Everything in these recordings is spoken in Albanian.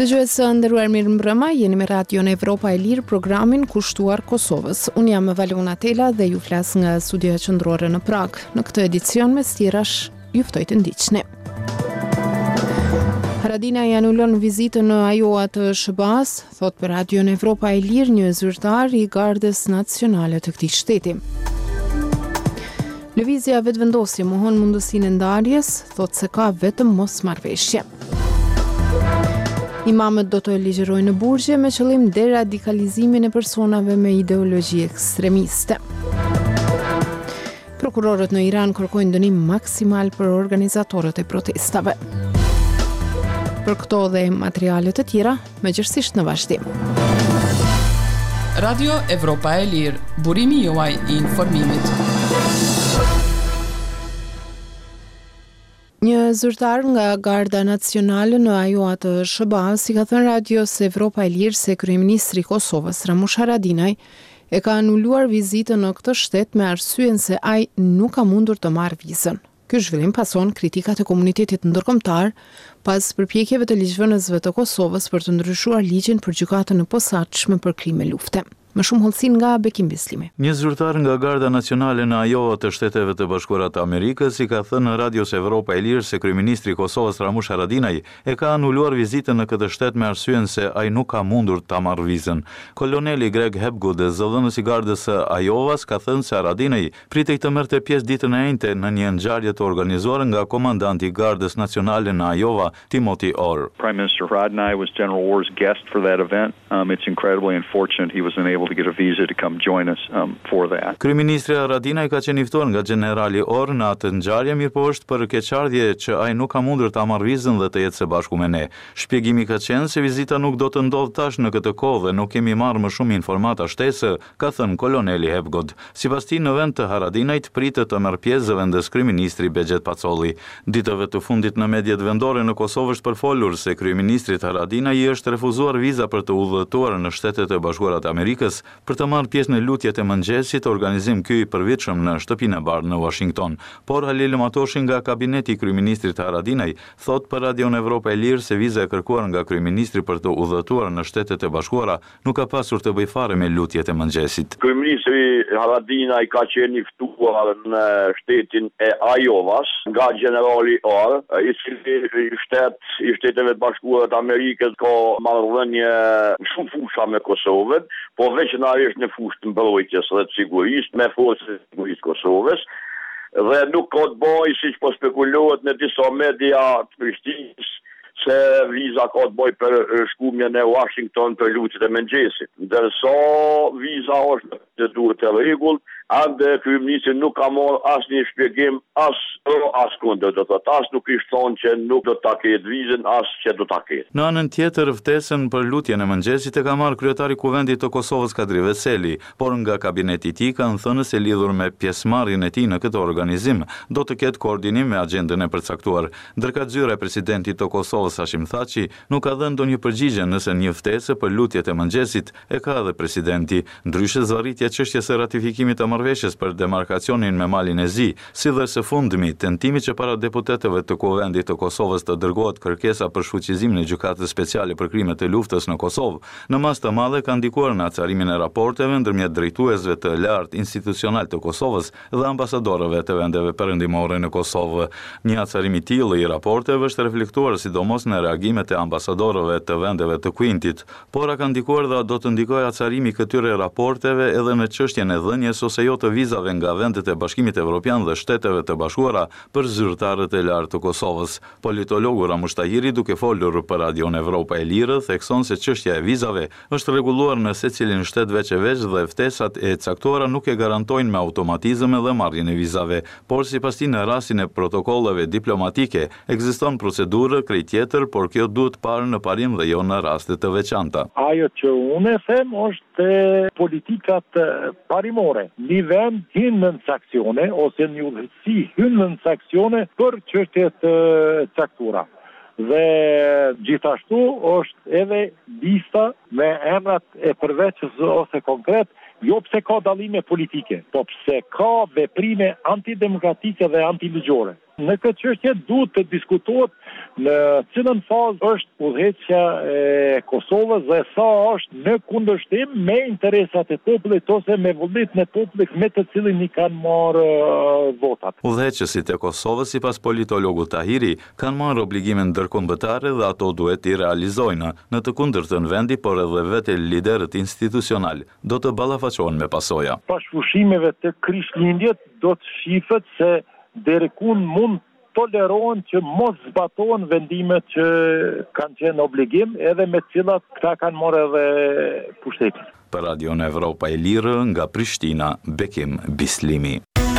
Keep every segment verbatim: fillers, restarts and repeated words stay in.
Dëgjues së nderuar, mirëmbrëma, jeni me Radion Evropa e Lirë, programin kushtuar Kosovës. Unë jam Valona Tela dhe ju flas nga studioja qendrore në Prag. Në këtë edicion me stirash, ju ftoj të ndiqni. Haradinaj anulon vizitën në Ajoa të sh b a-s, thot për Radion Evropa e Lirë një zyrtar i Gardës Nacionale të këtij shteti. Lëvizja vetëvendosje mohon mundësinë e ndarjes, thot se ka vetëm mosmarrveshje. Imamët do të ligjërojnë në burgje me qëllim deradikalizimin e personave me ideologji ekstremiste. Prokurorët në Iran kërkojnë dënim maksimal për organizatorët e protestave. Për këto dhe materiale të tjera, megjithësisht në vazhdim. Radio Evropa e Lirë, burimi juaj i informimit. Një zyrtar nga Garda Nacionale në Ajoa të sh b a-s i ka thënë Radios Evropa e Lirë se kryeministri i Kosovës Ramush Haradinaj e ka anuluar vizitën në këtë shtet me arsyeën se ai nuk ka mundur të marrë vizën. Ky zhvillim pason kritikat e komunitetit ndërkombëtar pas përpjekjeve të ligjvënësve të Kosovës për të ndryshuar ligjin për gjykatën e posaçme për krime lufte. Më shumë hollësin nga Bekim Bislimi. Një zyrtar nga Garda Nacionale në Ajoa të Shteteve të Bashkuara të Amerikës i ka thënë në Radios Evropa e Lirë se kryeministri i Kosovës Ramush Haradinaj e ka anuluar vizitën në këtë shtet me arsyeën se ai nuk ka mundur ta marrë vizën. Koloneli Greg Hepgood, zëdhënës i Gardës së Ajovas, ka thënë se Haradinaj pritej të merrte pjesë ditën e njëjtë në një ngjarje të organizuar nga komandanti i Gardës Nacionale në Ajova, Timothy Orr. Prime Minister Haradinaj was General Orr's guest for that event. Um, it's incredibly unfortunate he was unable to get a visa to come join us um, for that. Kryeministri Haradinaj ka qenë i ftuar nga generali Orr në atë ngjarje, mirë po është për keqardhje që ai nuk ka mundur ta marrë vizën dhe të jetë së bashku me ne. Shpjegimi ka qenë se vizita nuk do të ndodhë tash në këtë kohë dhe nuk kemi marrë më shumë informata shtesë, ka thënë koloneli Hepgood. Sipas tij, në vend të Haradinajt pritet të marrë pjesë zëvendës kryeministri Begjet Pacolli. Ditëve të fundit në mediat vendore në Kosovë është përfolur se kryeministrit Haradinaj i është refuzuar viza për të udhëtuar në Shtetet e Bashkuara të Amerikës për të marrë pjesë në lutjet e mëngjesit, organizim ky i përvitshëm në shtëpinë e bardhë në Washington. Por Halil Matoshi nga kabineti i kryeministrit Haradinaj thot për Radion Evropa e Lirë se viza e kërkuar nga kryeministri për të udhëtuar në Shtetet e Bashkuara nuk ka pasur të bëjë fare me lutjet e mëngjesit. Kryeministri Haradinaj ka qenë i ftuar në shtetin e Ajovas nga generali Orr, i cili i shtet i Shteteve të Bashkuara të Amerikës ka marrëdhënie shumë fusha me Kosovën, po veçanërisht në fushë të mbrojtjes dhe të sigurisë me forcat e sigurisë Kosovës, dhe nuk ka të bëjë siç po spekulohet në disa media të Prishtinës se viza ka të bëjë për shkumjen e Washington për lutjet e mëngjesit. Ndërsa viza është të duhet të rregullt, ande kryeministri nuk ka marrë asnjë shpjegim as pro as kundër, do të thotë as nuk ishte thonë që nuk do ta ketë vizën, as që do ta ketë. Në anën tjetër, ftesën për lutjen e mëngjesit e ka marrë kryetari i Kuvendit të Kosovës Kadri Veseli, por nga kabineti i tij kanë thënë se lidhur me pjesëmarrjen e tij në këtë organizim do të ketë koordinim me agjendën e përcaktuar. Ndërka zyra e presidentit të Kosovës Hashim Thaçi nuk ka dhënë ndonjë përgjigje nëse një ftesë për lutjet e mëngjesit e ka edhe presidenti. Ndryshe zvarritja e çështjes së ratifikimit të marrëveshjes për demarkacionin me Malin e Zi, si dhe së fundmi tentimi që para deputetëve të Kuvendit të Kosovës të dërgohet kërkesa për shfuqizimin e gjykatës speciale për krimet e luftës në Kosovë, në masë të madhe ka ndikuar në acarimin e raporteve ndërmjet drejtuesve të lartë institucional të Kosovës dhe ambasadorëve të vendeve perëndimore në Kosovë. Një acarim i tillë i raporteve është reflektuar sidomos në reagimet e ambasadorëve të vendeve të Kuintit, por ka ndikuar dhe do të ndikojë acarimi këtyre raporteve edhe në çështjen e dhënies ose jo të vizave nga vendet e Bashkimit Evropian dhe Shteteve të Bashkuara për zyrtarët e lartë të Kosovës. Politologu Ramush Tahiri, duke folur për Radion Evropa e Lirë, thekson se çështja e vizave është rregulluar në secilin shtet veç e veç dhe ftesat e caktuara nuk e garantojnë me automatizëm edhe marrjen e vizave, por sipas tij në rastin e protokolleve diplomatike ekziston procedurë krejt tjetër, por kjo duhet parë në parim dhe jo në raste të veçanta. Ajo që unë e them është politikat parimore. Një vend hynë në sankcione ose një udhëtësi hynë në sankcione për çështje të caktuara. Dhe gjithashtu është edhe lista me emrat e përveçës ose konkret, jo pse ka dallime politike, po pse ka veprime antidemokratike dhe antiligjore. Në këtë çështje duhet të diskutohet në cilën fazë është udhëheqja e Kosovës dhe sa është në kundërshtim me interesat e popullit ose me vullnetin e popullit me të cilin i kanë marrë uh, votat. Udhëheqësit e Kosovës, sipas politologut Tahiri, kanë marrë obligime ndërkombëtare dhe ato duhet i realizojnë. Në të kundërtën vendi, por edhe vetë liderët institucional do të ballafaqohen me pasoja. Pas fushimeve të Krishtlindjet do të shifet se deri ku mund tolerohen që mos zbatohen vendimet që kanë qenë obligim edhe me cilat këta kanë marrë edhe pushtetin. Për Radion Evropa e Lirë, nga Prishtina, Bekim Bislimi.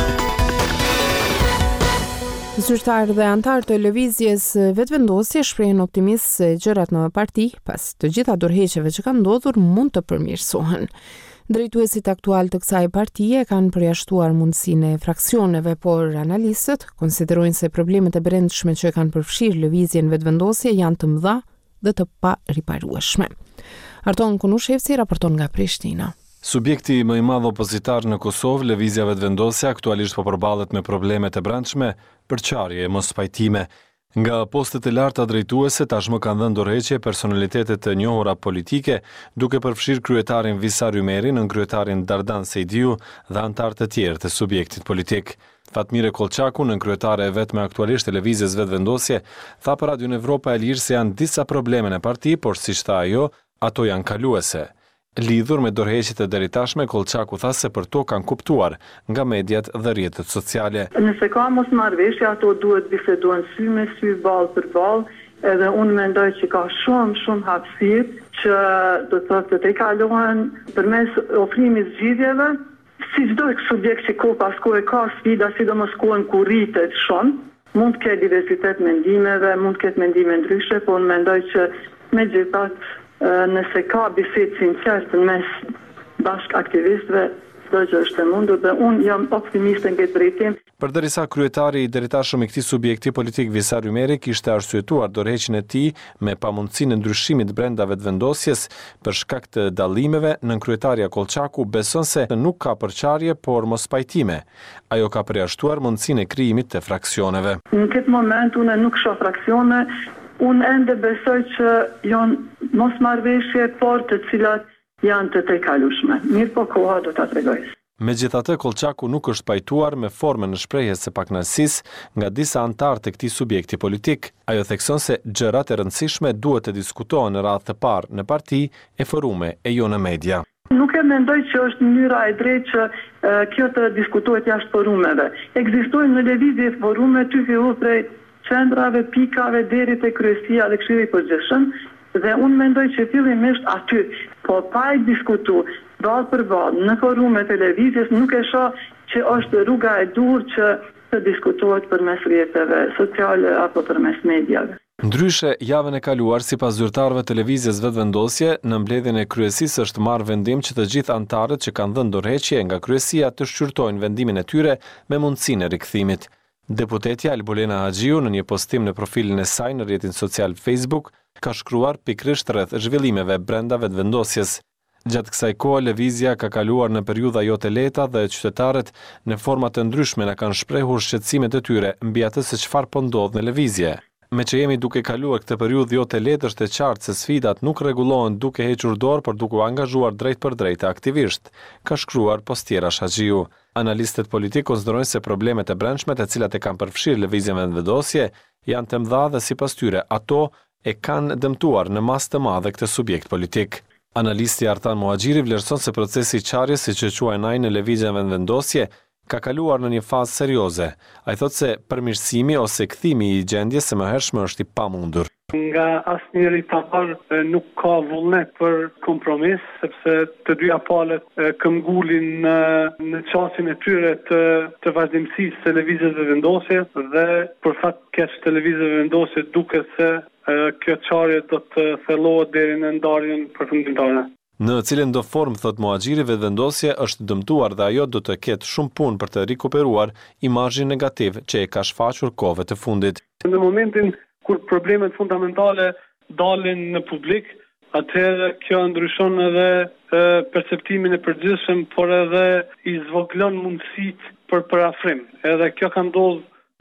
Zyrtarë dhe antarë të lëvizjes vetëvendosje shprehin optimist se gjërat në parti, pas të gjitha dorëheqjeve që kanë ndodhur, mund të përmirësohen. Drejtuesit aktual të kësaj partie kanë përjashtuar mundësinë e fraksioneve, por analistët konsiderojnë se problemet e brendshme që kanë përfshirë lëvizjen vetëvendosje janë të mëdha dhe të pariparueshme. Arton Kunushevci raporton nga Prishtina. Subjekti më i madh opozitar në Kosovë, lëvizja vetëvendosje, aktualisht po përballet me problemet e brendshme, përçarje e mospajtime. Nga postet e larta drejtuese tashmë kanë dhënë dorëheqje personalitetet të njohura politike, duke përfshirë kryetarin Visar Ymeri, nën kryetarin Dardan Sejdiu dhe antar të tjerë të subjektit politik. Fatmire Kolçaku, nën kryetare e vetme aktualisht e lëvizjes vetëvendosje, tha për Radion Evropa e Lirë se janë disa probleme në parti, por siç tha ajo, ato janë kaluese. Lidhur me dorëheqjet e deri tashme, Kolçaku tha se për to kanë kuptuar nga mediat dhe rrjetet sociale. Nëse ka mosmarrëveshje, ato duhet bisedohen sy me sy, ballë për ballë, edhe unë mendoj që ka shumë shumë hapësirë që do të thotë të kalohen përmes ofrimit zgjidhjeve, si çdo subjekt që ko pas kohë ka sfida, sidomos kohën ku rritet shumë, mund të ketë diversitet mendimeve, mund të ketë mendime ndryshe, por unë mendoj që megjithatë nëse ka bisedë sinqerte mes bashk aktivistëve, çdo gjë është e mundur dhe unë jam optimiste në këtë drejtim. Përdërisa kryetari i deritashëm i këtij subjekti politik Visar Ymeri kishte arsyetuar dorëheqjen e tij me pamundësinë e ndryshimit brenda vetëvendosjes për shkak të dallimeve, nën kryetaria Kolçaku beson se nuk ka përçarje, por mospajtime. Ajo ka përjashtuar mundësinë e krijimit të fraksioneve. Në këtë moment unë nuk shoh fraksione. Unë ende besoj që janë mosmarrëveshje, por të cilat janë të tejkalueshme. Mirë po koha do ta tregojë. Megjithatë, Kolçaku nuk është pajtuar me formën në shprehjes së pakënaqësisë nga disa antarë të këtij subjekti politik. Ajo thekson se gjërat e rëndësishme duhet të diskutohen në radhë të parë në parti, e forume e jo në media. Nuk e mendoj që është mënyra e drejtë që uh, kjo të diskutohet jashtë forumeve. Ekzistojnë në lëvizje forume ty fillu prej qendrave, pikave, deri te kryesia dhe këshilli i përgjithshëm, dhe unë mendoj që fillimisht aty, po pa i diskutu ballë për ballë në forume televizjes, nuk e shoh që është rruga e duhur që të diskutohet përmes rrjeteve sociale apo përmes mediave. Ndryshe, javën e kaluar, sipas zyrtarëve të lëvizjes vetëvendosje, në mbledhjen e kryesisë është marrë vendim që të gjithë antarët që kanë dhënë dorëheqje nga kryesia të shqyrtojnë vendimin e tyre me mundësinë e rikthimit. Deputetja Elbolena Haxhiu në një postim në profilin e saj në rrjetin social Facebook ka shkruar pikërisht rreth zhvillimeve brenda vetëvendosjes. Gjatë kësaj kohe lëvizja ka kaluar në periudha jo të lehta dhe qytetarët në forma të ndryshme na kanë shprehur shqetësimet e tyre mbi atë se çfarë po ndodh në lëvizje. Me që jemi duke kaluar këtë periudhë jo të lehtë, është e qartë se sfidat nuk rregullohen duke hequr dorë, por duke u angazhuar drejt për drejt aktivisht, ka shkruar postiera Haxhiu. Analistët politik konsiderojnë se problemet e brendshme të cilat e kanë përfshirë lëvizjen vetëvendosje janë të mëdha dhe sipas tyre ato e kanë dëmtuar në masë të madhe këtë subjekt politik. Analisti Artan Muhaxhiri vlerëson se procesi i çarjes, siç e quajnë ai në lëvizjen vetëvendosje, ka kaluar në një fazë serioze. Ai thotë se përmirësimi ose kthimi i gjendjes së mëhershme është i pamundur. Nga asnjëri pa parë nuk ka vullnet për kompromis, sepse të dyja palët këmbgulin në, në qasjen e tyre të, të vazhdimësisë së lëvizjes vetëvendosje dhe për fat keq të lëvizjes vetëvendosje duket se kjo çarje do të thellohet deri në ndarjen përfundimtare. Në cilën do formë, thot Muhaxhiri, vetëvendosje është dëmtuar dhe ajo do të ketë shumë punë për të rikuperuar imazhin negativ që e ka shfaqur kohëve të fundit. Në momentin kur problemet fundamentale dalin në publik, atëherë kjo ndryshon edhe e, perceptimin e përgjithshëm, por edhe i zvoglon mundësitë për parafrim. Edhe kjo ka ndodhur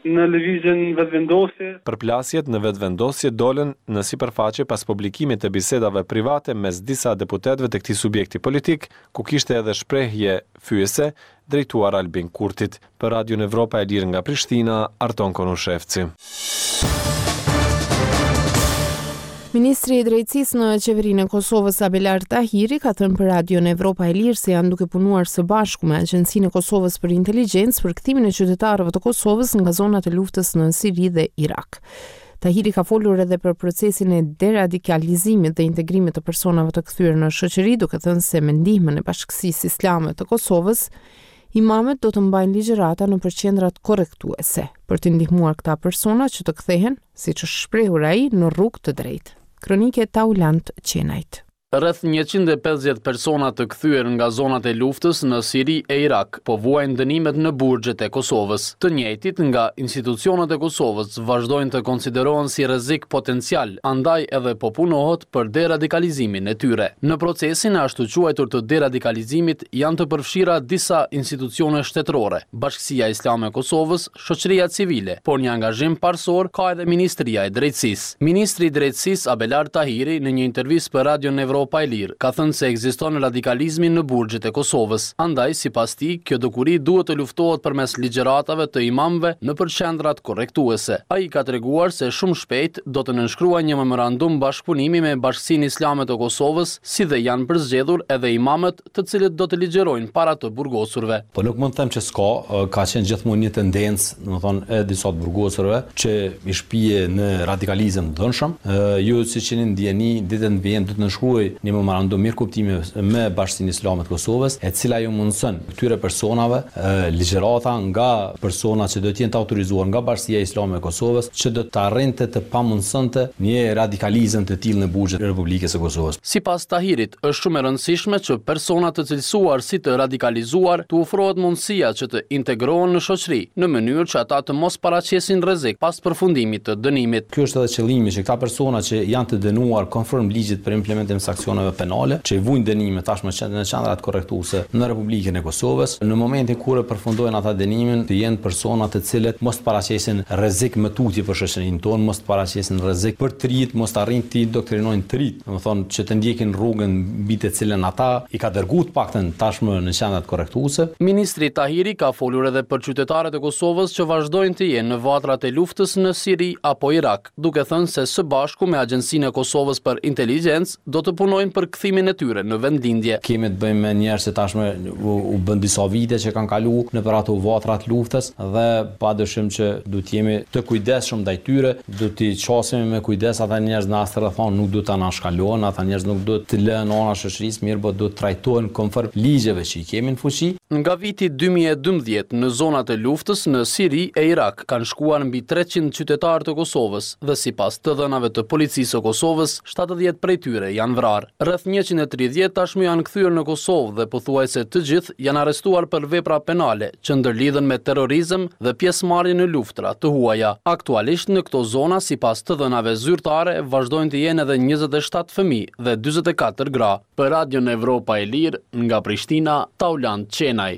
në lëvizjen vetëvendosje. Përplasjet në vetëvendosje dolën në sipërfaqe pas publikimit të bisedave private mes disa deputetëve të këtij subjekti politik, ku kishte edhe shprehje fyese drejtuar Albin Kurtit. Për Radio Evropa e Lirë nga Prishtina, Arton Konushevci. Ministri i Drejtësisë në qeverinë e Kosovës Abelar Tahiri ka thënë për Radio Evropa e Lirë se janë duke punuar së bashku me Agjencinë e Kosovës për Inteligjencë për kthimin e qytetarëve të Kosovës nga zonat e luftës në Siri dhe Irak. Tahiri ka folur edhe për procesin e deradikalizimit dhe integrimit të personave të kthyer në shoqëri, duke thënë se me ndihmën e Bashkësisë Islame të Kosovës, imamet do të mbajnë ligjërata në përqendrat korrektuese për të ndihmuar këta persona që të kthehen, siç është shprehur ai, në rrugë të drejtë. Kronike Taulant Qenajt. Rreth njëqind e pesëdhjetë persona të kthyer nga zonat e luftës në Siri e Irak po vuajnë dënimet në burgjet e Kosovës. Të njëjtit nga institucionet e Kosovës vazhdojnë të konsiderohen si rrezik potencial, andaj edhe po punohet për deradikalizimin e tyre. Në procesin e ashtu quajtur të deradikalizimit janë të përfshira disa institucione shtetërore, Bashkësia Islame e Kosovës, shoqëria civile, por një angazhim parsor ka edhe Ministria e Drejtësisë. Ministri i Drejtësisë Abelar Tahiri në një intervistë për Radio Evropa e Lirë ka thënë se ekziston radikalizmi në burgjet e Kosovës. Andaj, sipas tij, kjo dukuri duhet të luftohet përmes ligjëratave të imamëve në përqendrat korrektuese. Ai ka treguar se shumë shpejt do të nënshkruajë një memorandum bashkëpunimi me Bashkinë Islame të Kosovës, si dhe janë përzgjedhur edhe imamët, të cilët do të ligjërojnë para të burgosurve. Po nuk mund të them që s'ka, ka qenë gjithmonë një tendencë, domethënë e disa të burgosurve që i shpije në radikalizëm të dhënshëm. Ju siç jeni ndjeni, ditën e vjen do të nënshkruaj një memorandum mirë kuptimi me Bashkinë Islame të Kosovës, e cila ju mundson këtyre personave ligjërata nga persona që do të jenë të autorizuar nga Bashkia Islame e Kosovës, që do të arrinte të pamundsonte një radikalizëm të tillë në burgjet e Republikës së Kosovës. Sipas Tahirit, është shumë e rëndësishme që persona të cilësuar si të radikalizuar të ofrohet mundësia që të integrohen në shoqëri në mënyrë që ata të mos paraqesin rrezik pas përfundimit të dënimit. Ky është edhe qëllimi, që këta persona që janë të dënuar konform ligjit për implementim të aksioneve penale, që i vujnë dënime tashmë në qendrat korrektuese në Republikën e Kosovës, në momentin kur e përfundojnë ata dënimin, të jenë persona të cilët mos paraqesin rrezik më tutje për shoqërinë tonë, mos paraqesin rrezik për të rit, mos arrin të doktrinojnë të rit, domethënë që të ndjekin rrugën mbi të cilën ata i ka dërguar të paktën tashmë në qendrat korrektuese. Ministri Tahiri ka folur edhe për qytetarët e Kosovës që vazhdojnë të jenë në vatrat e luftës në Siri apo Irak, duke thënë se së bashku me Agjencinë e Kosovës për Inteligjencë do të punojnë për kthimin e tyre në vendlindje. Kemi të bëjmë me njerëz që tashmë u, u bën disa vite që kanë kaluar në për ato vatra të luftës, dhe padyshim që duhet jemi të kujdesshëm ndaj tyre, duhet t'i çosim me kujdes ata njerëz në astrafon, nuk duhet ta nashkalojnë, ata njerëz nuk duhet të lënë ana shoqërisë, mirë, por duhet trajtohen konform ligjeve që i kemi në fuqi. Nga viti dy mijë e dymbëdhjetë në zonat e luftës në Siri e Irak kanë shkuar mbi treqind qytetarë të Kosovës dhe sipas të dhënave të policisë së Kosovës, shtatëdhjetë prej tyre janë vrarë. Rreth njëqind e tridhjetë tashmë janë kthyer në Kosovë dhe pothuajse të gjithë janë arrestuar për vepra penale që ndërlidhen me terrorizëm dhe pjesëmarrje në luftra të huaja. Aktualisht në këto zona, sipas të dhënave zyrtare, vazhdojnë të jenë edhe njëzet e shtatë fëmijë dhe dyzet e katër gra. Për Radio Evropa e Lirë nga Prishtina, Taulant Qenaj.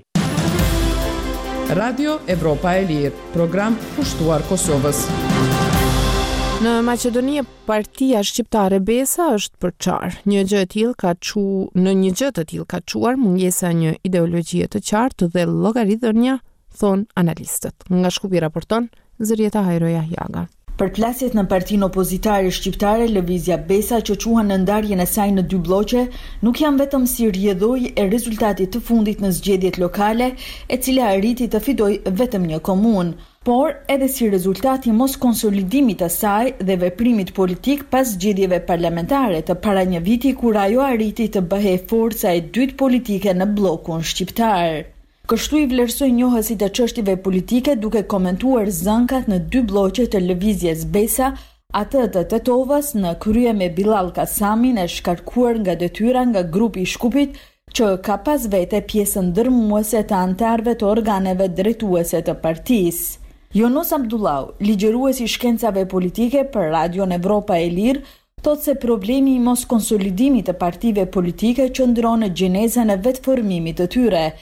Radio Evropa e Lirë, program pushtuar Kosovës. Në Maqedoni, Partia Shqiptare Besa është përçar. Një gjë e tillë ka çu në një gjë të tillë ka çuar mungesa një ideologjie të qartë dhe llogaridhënia, thon analistët. Nga Shkupi raporton Zërieta Hajroja Jaga. Përplasjet në partinë opozitare shqiptare, Lëvizja Besa, që quhen në ndarjen e saj në dy bloqe, nuk janë vetëm si rrjedhoj e rezultatit të fundit në zgjedhjet lokale, e cila arriti të fitojë vetëm një komunë, por edhe si rezultati mos konsolidimit të saj dhe veprimit politik pas zgjedhjeve parlamentare të para një viti, kur ajo arriti të bëhej forca e dytë politike në bllokun shqiptar. Kështu i vlerësoi njohësit e çështjeve politike, duke komentuar zënkat në dy bloqe të Lëvizjes Besa, atë të Tetovës në krye me Bilal Kasamin, e shkarkuar nga detyra nga grupi i Shkupit, që ka pas vete pjesën ndërmuese të antarëve të organeve drejtuese të partisë. Jonos Abdullau, ligjërues i shkencave politike për Radio Evropa e Lirë, thotë se problemi i mos konsolidimit të partive politike qëndron në gjenezën e vetformimit të tyre.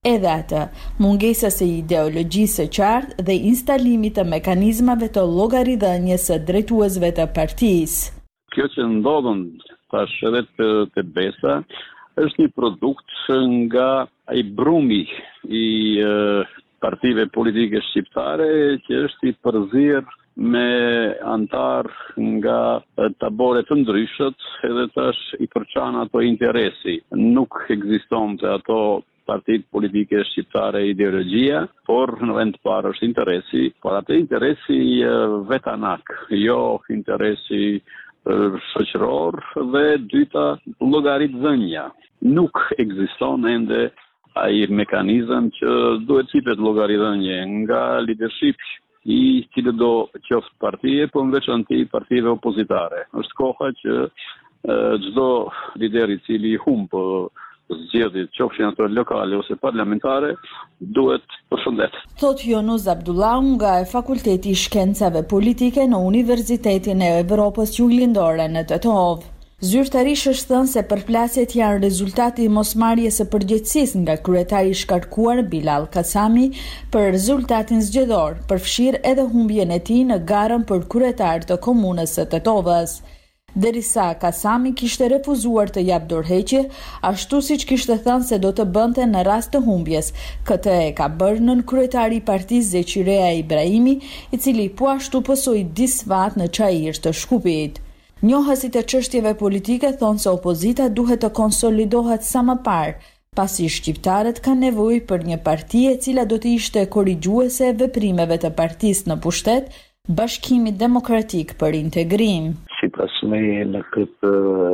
edhe atë, mungesa e ideologjisë së qartë dhe instalimit të mekanizmave të llogaridhënies së drejtuesve të partisë. Kjo që ndodhen tash edhe te Besa është një produkt nga ai brumi i uh, partive politike shqiptare që është i përzier me antar nga tabore të ndryshët edhe tash i përçan ato interesi. Nuk ekziston të ato partit politike shqiptare ideologjia, por në vend të parë është interesi, por atë interesi vetanak, jo interesi shoqëror dhe dyta llogaritzënia. Nuk ekziston ende ai mekanizëm që duhet sipet llogaridhënie nga leadership i cili do qoftë partije, po në veçanti partive opozitare. Është koha që çdo lider i cili i humb zgjedhjet, qofshin ato lokale ose parlamentare, duhet përshëndet. Thot Jonuz Abdullahu nga Fakulteti i Shkencave Politike në Universitetin e Evropës Juglindore në Tetov. Zyrtarisht është thënë se përplasjet janë rezultati i mosmarrjes së përgjegjësisë nga kryetari i shkarkuar Bilal Kasami për rezultatin zgjedhor, përfshir edhe humbjen e tij në garën për kryetar të komunës së Tetovës. Derisa Kasami kishte refuzuar të jap dorëheqje, ashtu siç kishte thënë se do të bënte në rast të humbjes. Këtë e ka bërë nën kryetari i partisë Zeqirea Ibrahimi, i cili po ashtu pësoi disvat në çajir të Shkupit. Njohësit e çështjeve politike thonë se opozita duhet të konsolidohet sa më parë, pasi shqiptarët kanë nevojë për një parti e cila do të ishte korrigjuese e veprimeve të partisë në pushtet, Bashkimi Demokratik për Integrim. Sipas meje në këtë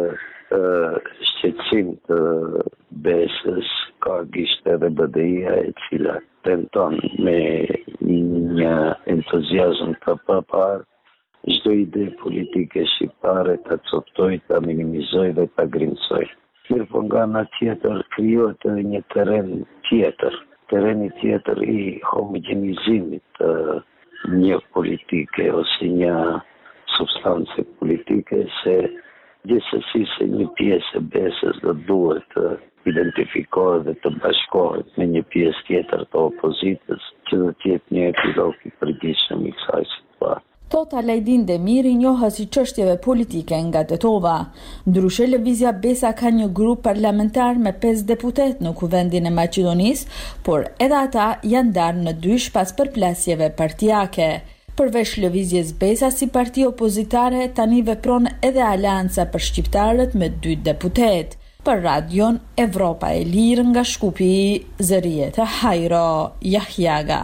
shqetësim të Besës ka gishtë edhe B D I-a e cila tenton me një entuziazëm të papar çdo ide politike shqiptare ta coptoj, ta minimizoj dhe ta grimcoj. Mirë po nga ana tjetër krijohet një terren tjetër, terreni tjetër i homogenizimit të një politike ose një substance politike, se gjithsesi se një pjesë e Besës do duhet të identifikohet dhe të bashkohet me një pjesë tjetër të opozitës, që do të jetë një epilog i përgjithshëm i kësaj situatë. Thot Alajdin Demiri, njohës i çështjeve politike nga Tetova. Ndryshe lëvizja Besa ka një grup parlamentar me pesë deputet në Kuvendin e Maqedonisë, por edhe ata janë ndarë në dysh pas përplasjeve partijake. Përveç lëvizjes Besa si parti opozitare, tani vepron edhe Aleanca për Shqiptarët me dy deputet. Për radion Evropa e Lirë nga Shkupi, Zërieta Hajro Jahjaga.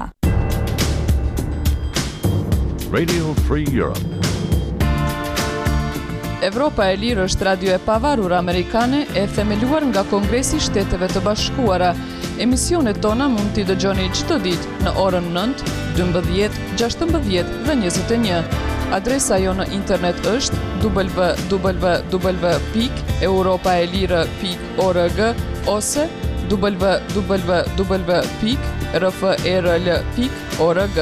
Radio Free Europe. Evropa e Lirë është radio e pavarur amerikane e themeluar nga Kongresi i Shteteve të Bashkuara. Emisionet tona mund t'i dëgjoni çdo ditë në orën nëntë, dymbëdhjetë, gjashtëmbëdhjetë dhe njëzet e një. Adresa jo në internet është w w w pikë europaelire pikë org ose w w w pikë r f e r l pikë org.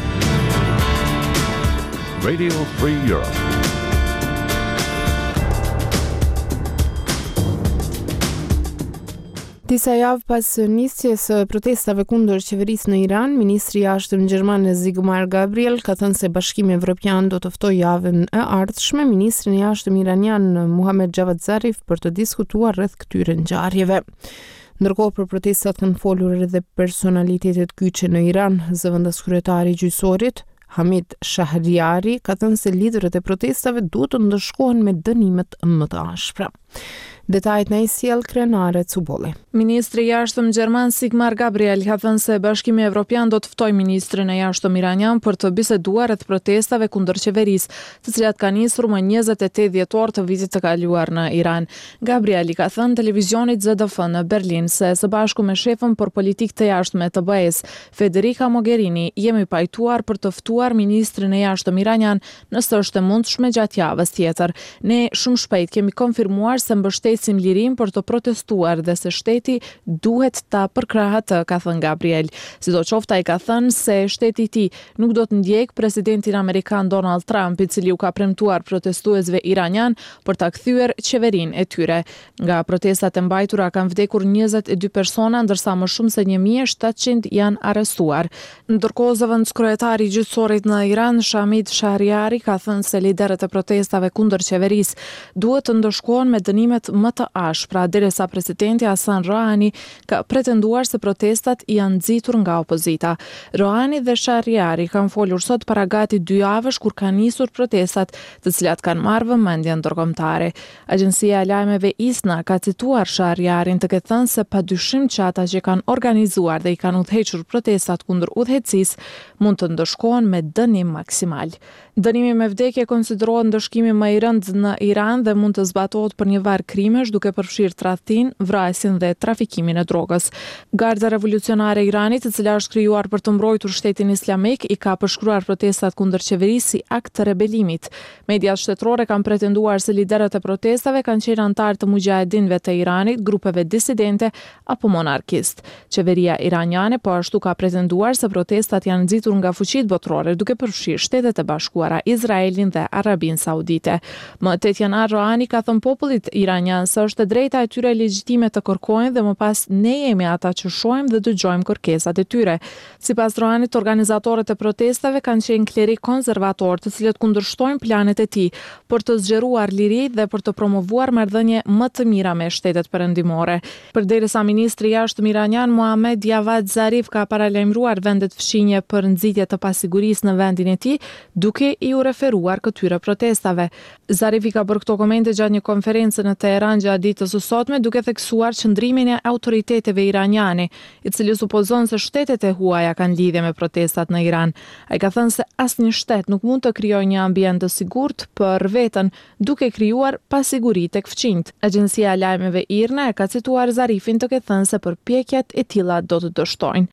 Radio Free Europe. Disa javë pas nisjes së protestave kundër qeverisë në Iran, ministri i jashtëm gjerman Sigmar Gabriel ka thënë se Bashkimi Evropian do të ftojë javën e ardhshme ministrin e jashtëm iranian Muhammad Javad Zarif për të diskutuar rreth këtyre ngjarjeve. Ndërkohë për protestat kanë folur edhe personalitetet kyçe në Iran, zëvendës kryetari i gjyqësorit Hamid Shahriari ka thënë se liderët e protestave duhet të ndëshkohen me dënimet më të ashpra. Detajt në i sjell Krenare Cubolli. Ministri i jashtëm gjerman Sigmar Gabriel ka thënë se Bashkimi Evropian do të ftojë ministrin e jashtëm iranian për të biseduar rreth protestave kundër qeverisë, të cilat kanë nisur më njëzet e tetë dhjetor të vitit të kaluar në Iran. Gabriel i ka thënë televizionit Z D F në Berlin se së bashku me shefën për politikë të jashtme të B E-s, Federica Mogherini, jemi pajtuar për të ftuar ministrin e jashtëm iranian nëse është e mundshme gjatë javës tjetër. Ne shumë shpejt kemi konfirmuar se mbështesim lirinë për të protestuar dhe se shteti duhet ta përkrahet, ka thënë Gabriel. Sidoqoftë ai ka thënë se shteti i tij nuk do të ndjek presidentin amerikan Donald Trump, i cili u ka premtuar protestuesve iranian për ta kthyer qeverinë e tyre. Nga protestat e mbajtura kanë vdekur njëzet e dy persona, ndërsa më shumë se një mijë e shtatëqind janë arrestuar. Ndërkohë, zëvendëskryetari i gjyqësorit në Iran, Shamid Shahriari, ka thënë se liderët e protestave kundër qeverisë duhet të ndëshkohen me dënimet më të ashpra, derisa presidenti Hasan Rohani ka pretenduar se protestat janë nxitur nga opozita. Rohani dhe Shahriari kanë folur sot para gati dy javësh kur kanë nisur protestat, të cilat kanë marrë vëmendjen ndërkombëtare. Agjencia e lajmeve ISNA ka cituar Shahriarin të ketë thënë se padyshim që ata që kanë organizuar dhe i kanë udhëhequr protestat kundër udhëheqësisë mund të ndëshkohen me dënim maksimal. Dënimi me vdekje konsiderohet ndëshkimi më i rëndë në Iran dhe mund të zbatohet për një varg krimesh, duke përfshirë tradhtin, vrasjen dhe trafikimin e drogës. Garda revolucionare e Iranit, e cila është krijuar për të mbrojtur shtetin islamik, i ka përshkruar protestat kundër qeverisë si akt të rebelimit. Mediat shtetërore kanë pretenduar se liderët e protestave kanë qenë antarë të mujahedinëve të Iranit, grupeve disidente apo monarkist. Qeveria iraniane po ashtu ka pretenduar se protestat janë nxitur nga fuqitë botërore, duke përfshirë Shtetet e Bashkuara, Izraelin dhe Arabinë Saudite. Më tetë janar Rohani ka thënë popullit iranian se është e drejta e tyre legjitime të kërkojnë dhe më pas ne jemi ata që shohim dhe dëgjojmë kërkesat e tyre. Sipas Rohanit, organizatorët e protestave kanë qenë klerik konservator, të cilët kundërshtojnë planet e tij për të zgjeruar liri dhe për të promovuar marrëdhënie më të mira me shtetet perëndimore. Përderisa ministri i jashtëm iranian Mohammad Javad Zarif ka paralajmëruar vendet fshinje për nxitje të pasigurisë në vendin e tij, duke i u referuar këtyre protestave. Zarif i ka bërë këto komente gjatë një konferencë në Teheran gjatë ditës së sotme, duke theksuar qëndrimin e autoriteteve iraniane, i cili supozon se shtetet e huaja kanë lidhje me protestat në Iran. Ai ka thënë se asnjë shtet nuk mund të krijojë një ambient të sigurt për veten, duke krijuar pasiguri tek fqinjt. Agjencia e lajmeve IRNA e ka cituar Zarifin të ketë thënë se përpjekjet e tilla do të dështojnë.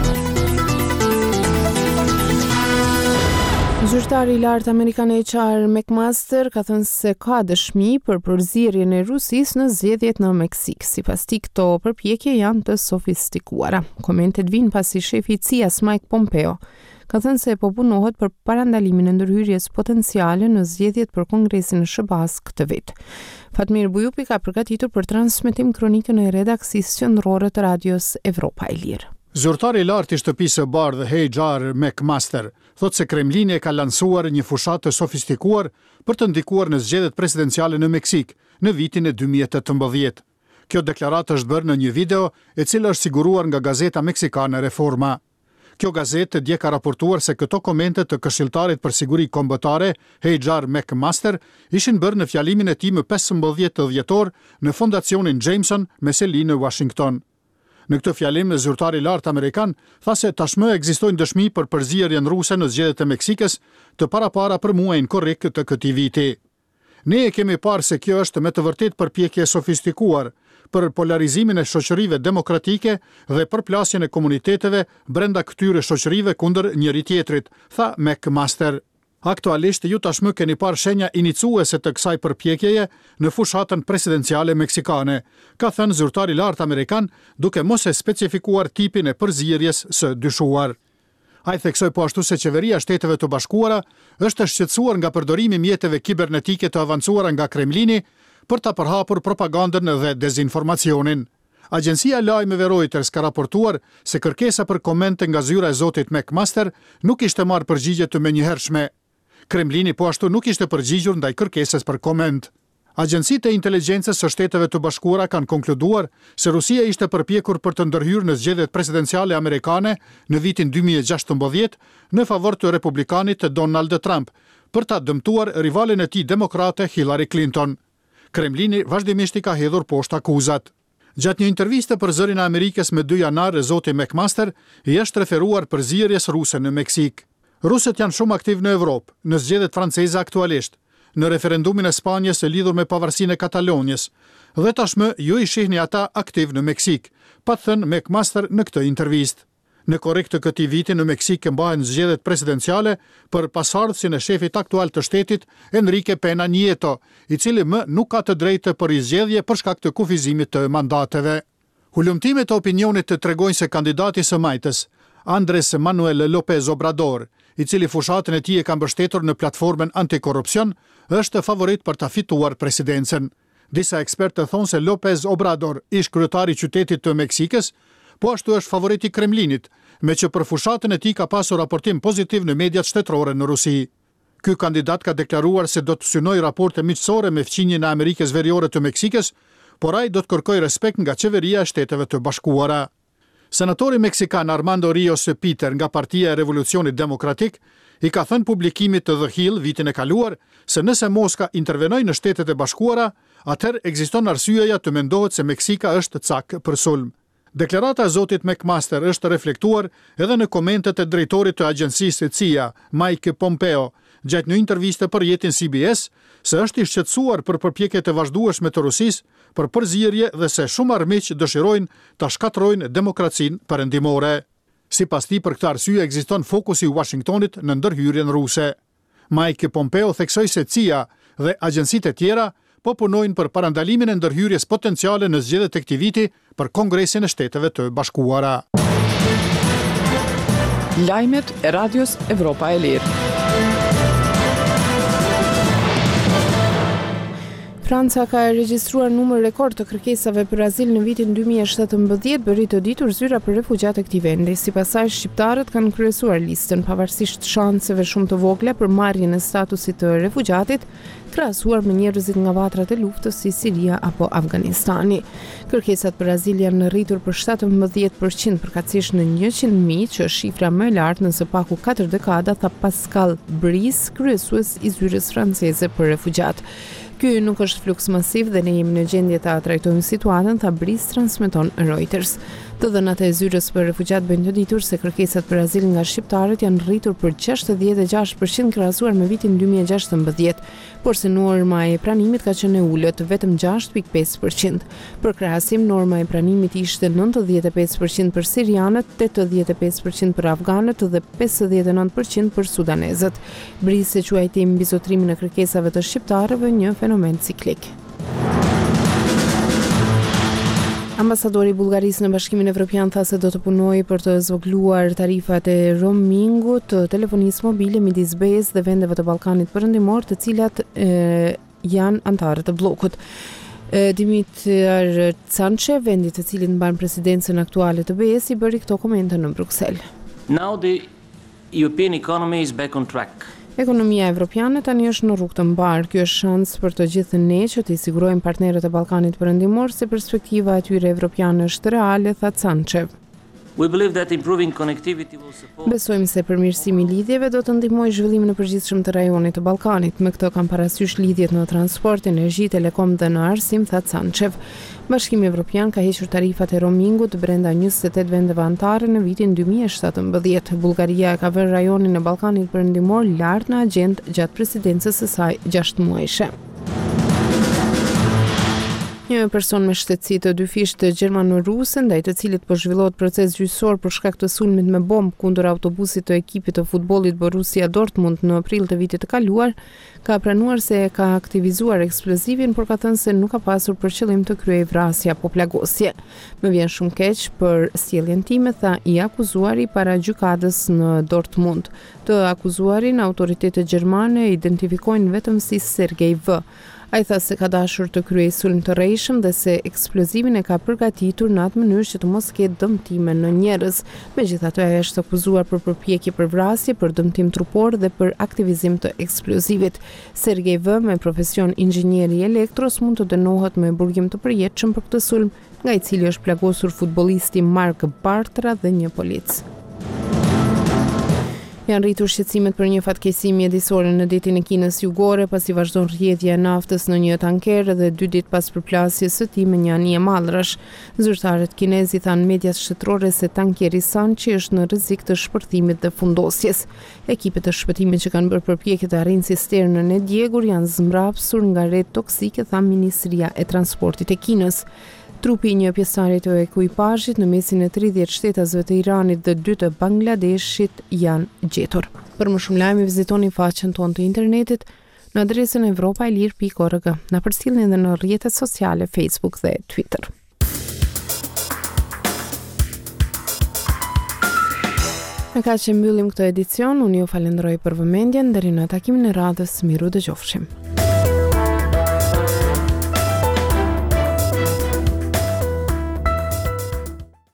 Zyrtari i lartë amerikan H R McMaster ka thënë se ka dëshmi për përzierjen e Rusisë në zgjedhjet në Meksik. Sipas tij, këto përpjekje janë të sofistikuara. Komentet vijnë pasi shefi i C I A-s Mike Pompeo ka thënë se po punohet për parandalimin e ndërhyrjes potenciale në zgjedhjet për Kongresin e S B A-s këtë vit. Fatmir Bujupi ka përgatitur për transmetim kronikën e redaksisë qendrore të radios Evropa e Lirë. Zyrtari i lartë i shtëpisë së bardhë H R McMaster thotë se Kremlini e ka lansuar një fushat të sofistikuar për të ndikuar në zgjedhjet presidenciale në Meksik në vitin e dy mijë e tetëmbëdhjetë. Kjo deklaratë është bërë në një video e cila është siguruar nga gazeta meksikane Reforma. Kjo gazetë dje ka raportuar se këto komente të Këshilltarit për Siguri Kombëtare, H R McMaster, ishin bërë në fjalimin e tij më pesëmbëdhjetë dhjetor në Fondacionin Jameson me seli në Washington. Në këtë fjalim, zyrtari i lartë amerikan tha se tashmë ekzistojnë dëshmi për përzierjen ruse në zgjedhjet e Meksikës të parapara për muajin korrik të këtij viti. Ne e kemi parë se kjo është me të vërtetë përpjekje sofistikuar për polarizimin e shoqërive demokratike dhe përplasjen e komuniteteve brenda këtyre shoqërive kundër njëri tjetrit, tha McMaster. Aktualisht ju tashmë keni parë shenja iniciuese të kësaj përpjekjeje në fushatën presidenciale meksikane, ka thënë zyrtari i lartë amerikan, duke mos e specifikuar tipin e përzierjes së dyshuar. Ai theksoi po ashtu se qeveria e Shteteve të Bashkuara është e shqetësuar nga përdorimi i mjeteve kibernetike të avancuara nga Kremlini për ta përhapur propagandën dhe dezinformacionin. Agjencia e lajmeve Reuters ka raportuar se kërkesa për komente nga zyra e zotit McMaster nuk ishte marrë përgjigje të menjëhershme. Kremlini po ashtu nuk ishte përgjigjur ndaj kërkesës për koment. Agjencitë e inteligjencës së Shteteve të Bashkuara kanë konkluduar se Rusia ishte përpjekur për të ndërhyrë në zgjedhjet presidenciale amerikane në vitin dy mijë e gjashtëmbëdhjetë në favor të republikanit Donald Trump për ta dëmtuar rivalin e tij demokrate Hillary Clinton. Kremlini vazhdimisht i ka hedhur poshtë akuzat. Gjatë një interviste për Zërin e Amerikës me dy janar, zoti McMaster i është referuar përzierjes ruse në Meksik. Rusët janë shumë aktiv në Evropë, në zgjedhjet franceze aktualisht, në referendumin e Spanjës e lidhur me pavarësinë e Katalonjës, dhe tashmë ju i shihni ata aktiv në Meksik, pa thënë McMaster në këtë intervistë. Në korrekt të këtij viti në Meksik mbahen zgjedhjet presidenciale për pasardhësin e shefit aktual të shtetit, Enrique Pena Nieto, i cili më nuk ka të drejtë për zgjedhje për shkak të kufizimit të mandateve. Hulumtimet e opinionit të tregojnë se kandidati së majtës, Andres Manuel López Obrador, i cili fushatën e tij e ka mbështetur në platformën antikorrupsion, është favorit për ta fituar presidencën. Disa ekspertë thonë se López Obrador, ish kryetari i qytetit të Meksikës, po ashtu është favorit i Kremlinit, me që për fushatën e tij ka pasur raportim pozitiv në mediat shtetërore në Rusi. Ky kandidat ka deklaruar se do të synojë raporte miqësore me fqinjen e Amerikës Veriore të Meksikës, por ai do të kërkojë respekt nga qeveria e Shteteve të Bashkuara. Senatori meksikan Armando Ríos Peter nga Partia e Revolucionit Demokratik i ka thënë publikimit të The Hill vitin e kaluar se nëse Moska intervenojë në Shtetet e Bashkuara, atëherë ekziston arsyeja të mendohet se Meksika është cak për sulm. Deklarata e zotit McMaster është reflektuar edhe në komentet e drejtorit të agjencisë C I A, Mike Pompeo, gjatë një interviste për rrjetin C B S, se është i shqetësuar për përpjekjet e vazhdueshme të Rusisë për përzierje dhe se shumë armiq dëshirojnë ta shkatërrojnë demokracinë perëndimore. Sipas tij, për këtë arsye ekziston fokusi i Washingtonit në ndërhyrjen ruse. Mike Pompeo theksoi se C I A dhe agjencitë e tjera po punojnë për parandalimin e ndërhyrjes potenciale në zgjedhjet e këtij viti për Kongresin e Shteteve të Bashkuara. Lajmet e Radios Evropa e Lirë. Franca ka regjistruar numër rekord të kërkesave për azil në vitin dy mijë e shtatëmbëdhjetë, bëri të ditur zyra për refugjat e këtij vendi. Sipas saj, shqiptarët kanë kryesuar listën pavarësisht shanseve shumë të vogla për marrjen e statusit të refugjatit, krahasuar me njerëzit nga vatrat e luftës si Siria apo Afganistani. Kërkesat për azil janë rritur për shtatëmbëdhjetë përqind përkatësisht në njëqind mijë, që është shifra më e lartë në së paku katër dekada, tha Pascal Brice, kryesues i zyrës franceze për refugjat. Ky nuk është fluks masiv dhe ne jemi në gjendje ta trajtojmë situatën, tha Brice, transmeton Reuters. Të dhënat e zyrës për refugjat bëjnë të ditur se kërkesat për azil nga shqiptarët janë rritur për gjashtëdhjetë e gjashtë përqind krahasuar me vitin dy mijë e gjashtëmbëdhjetë, por se norma e pranimit ka qenë e ulët, vetëm gjashtë pikë pesë përqind. Për krahasim, norma e pranimit ishte nëntëdhjetë e pesë përqind për sirianët, tetëdhjetë e pesë përqind për afganët dhe pesëdhjetë e nëntë përqind për sudanezët. Brice quajti mbizotrimin e kërkesave të shqiptarëve një fenomen ciklik. Ambasadori i Bullgarisë në Bashkimin Evropian tha se do të punojë për të zvogëluar tarifat e roamingut të telefonisë mobile midis B E-s dhe vendeve të Ballkanit Perëndimor, të cilat e, janë anëtarë të bllokut. Dimitar Cançe, vendi të cilit mban presidencën aktuale të B E-s, i bëri këto komente në Bruksel. Now the European economy is back on track. Ekonomia evropiane tani është në rrugë të mbarë. Ky është shans për të gjithë ne që të sigurojmë partnerët e Ballkanit Perëndimor se perspektiva e tyre evropiane është reale, tha Cançev. We believe that improving connectivity will support... Besojmë se përmirësimi i lidhjeve do të ndihmojë zhvillimin e përgjithshëm të rajonit të Ballkanit. Me këtë kam parasysh lidhjet në transport, energji, telekom dhe në arsim, tha Cançev. Bashkimi Evropian ka hequr tarifat e roamingut brenda njëzet e tetë vendeve anëtare në vitin dy mijë e shtatëmbëdhjetë. Bullgaria ka vënë rajonin e Ballkanit Perëndimor lart në agjendë gjatë presidencës së saj gjashtë muajshe. Një person me shtetësi të dyfisht gjermano-ruse, ndaj të cilit po zhvillohet proces gjyqësor për shkak të sulmit me bombë kundër autobusit të ekipit të futbollit Borussia Dortmund në prill të vitit të kaluar, ka pranuar se ka aktivizuar eksplozivin, por ka thënë se nuk ka pasur për qëllim të kryej vrasje apo plagosje. Më vjen shumë keq për sjelljen time, tha i akuzuari para gjykatës në Dortmund. Të akuzuarin autoritetet gjermane identifikojnë vetëm si Sergej V. Ai tha se ka dashur të kryej sulm të rrejshëm dhe se eksplozivin e ka përgatitur në atë mënyrë që të mos ketë dëmtime në njerëz. Megjithatë, ai është akuzuar për përpjekje për vrasje, për dëmtim trupor dhe për aktivizim të eksplozivit. Sergej V, me profesion inxhinieri elektros, mund të dënohet me burgim të përjetshëm për këtë sulm, nga i cili është plagosur futbollisti Mark Bartra dhe një polic. Janë rritur shqetësimet për një fatkeqësi mjedisore në detin e Kinës jugore, pasi vazhdon rrjedhja e naftës në një tanker dhe dy ditë pas përplasjes së tij me një anije mallrash. Zyrtarët kinez i thanë medias shtetërore se tankeri Sanchi është në rrezik të shpërthimit dhe fundosjes. Ekipet të shpëtimit që kanë bërë përpjekje të arrijnë cisternën e djegur janë zmbrapsur nga re toksike, tha Ministria e Transportit e Kinës. Trupi i një pjesëtarit të ekuipazhit në mesin e tridhjetë shtetësve të Iranit dhe dy të Bangladeshit janë gjetur. Për më shumë lajme vizitoni faqen tonë të internetit në adresën evropailir pikë org. Na përcjellni edhe në rrjetet sociale Facebook dhe Twitter. Në kaq që mbyllim këtë edicion, unë ju falenderoj për vëmendjen, deri në takimin e radhës, miru dëgjofshim.